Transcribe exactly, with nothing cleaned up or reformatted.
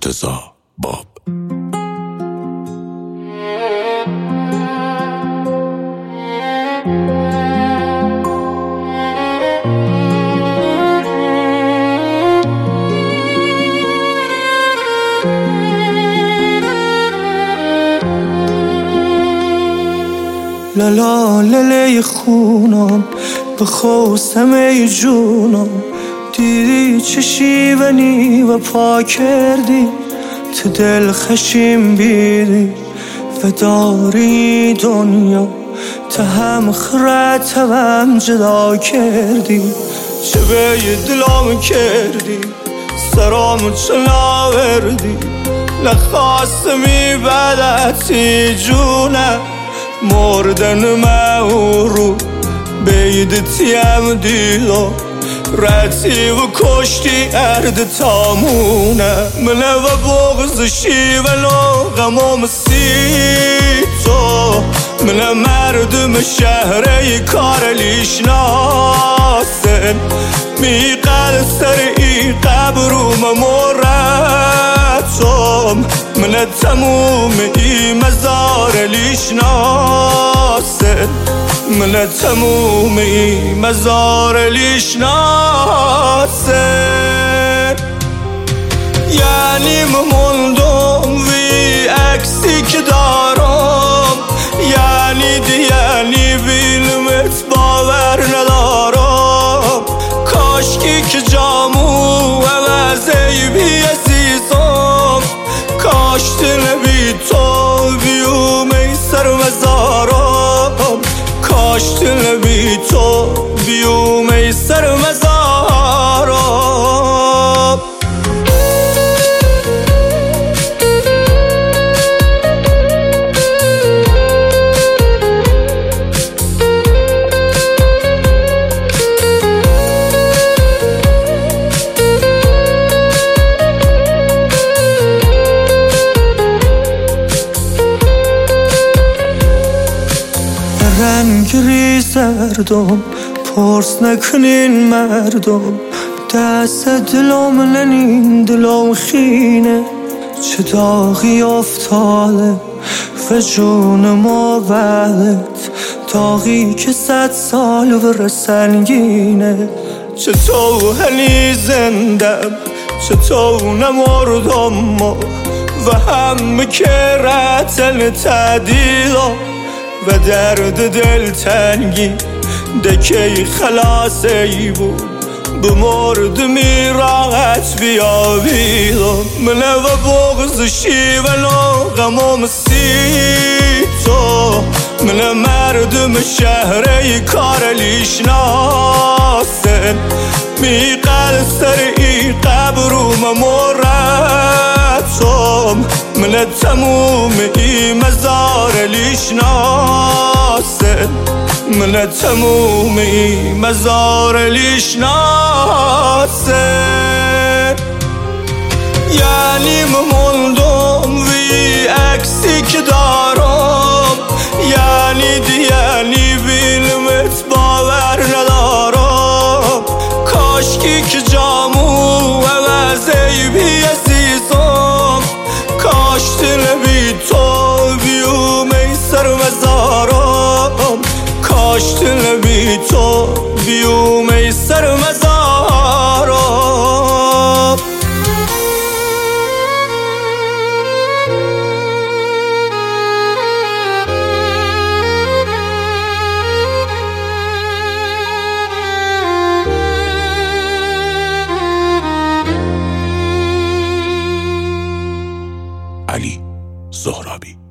مرتضی باب. لالا لله خونم به خوستم ای جونم، دیدی چه شیونی و پا کردی تو دل خشیم بیدی و داری دنیا تا هم خرد هم جدا کردی. چه به دلم کردی سرام چه ناوردی نخواستمی بدتی جونم مردن مورو بیدتیم دیلا رتی و کشتی ارد تامونه منه و بغزشی ولو غمام سی تو منه مردم شهره کارلیش ناسن میقل سر ای قبروم مرتم منه تموم ای مزار لیش ناسن منه تموم ای مزار لیش ناسن. یعنی مموندم وی عکسی که دارم، یعنی دی یعنی بیلمت باور ندارم. کاشکی که جامو عوضی بی عزیزم، کاش دل بی تو بیوم ای سر مزارم، کاش دل بی تو بیوم ای سر مزارم. رنگ ریزردم پرس نکنین مردم، دست دلم ننین دلم خینه چه داغی افتاده و جون ما ولد داغی که صد سال و سنگینه. چه تو هنی زندم چه تو نمردم و هم که رتن تعدیلا و درد دل تنگی دکی خلاصی بود بمرد می راحت بیابیدم منه و بغزشی ولو غمام سی تو منه مردم شهره کارلیش ناسن میقل سر ای قبروم مرتم منه تموم ای مزار لیش ناسن منه تموم ای مزار لیش ناسن. یعنی مموندم وی عکسی که دارم، یعنی دی یعنی بیلمت باور ندارم. کاشکی که جامو عوضی بی عزیزم، کاش دل بی تو بیوم ای سر مزارم، کاش دل بی تو بیوم ای سر مزارم. علی زهرابی.